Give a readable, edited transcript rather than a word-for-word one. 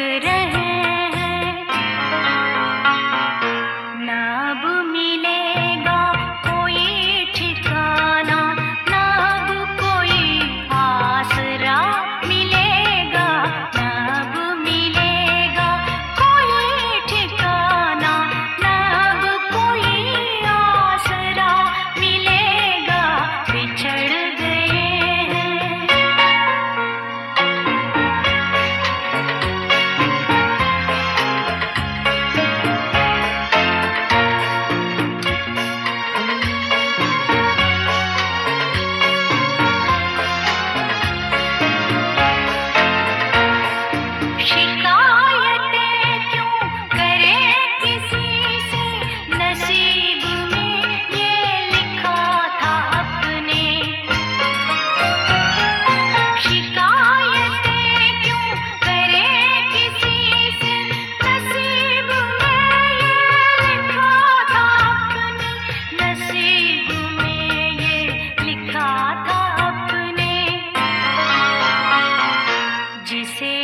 रहे हैं। ना अब मिलेगा कोई ठिकाना, ना अब कोई आसरा मिलेगा। ना अब मिलेगा कोई ठिकाना, ना अब कोई आसरा मिलेगा। बिछड़ गए हैं। शिकायतें क्यों करें किसी से, नसीब में ये लिखा था अपने। शिकायतें क्यों करें किसी से, नसीब में ये लिखा था अपने। नसीब में ये लिखा था अपने। जिसे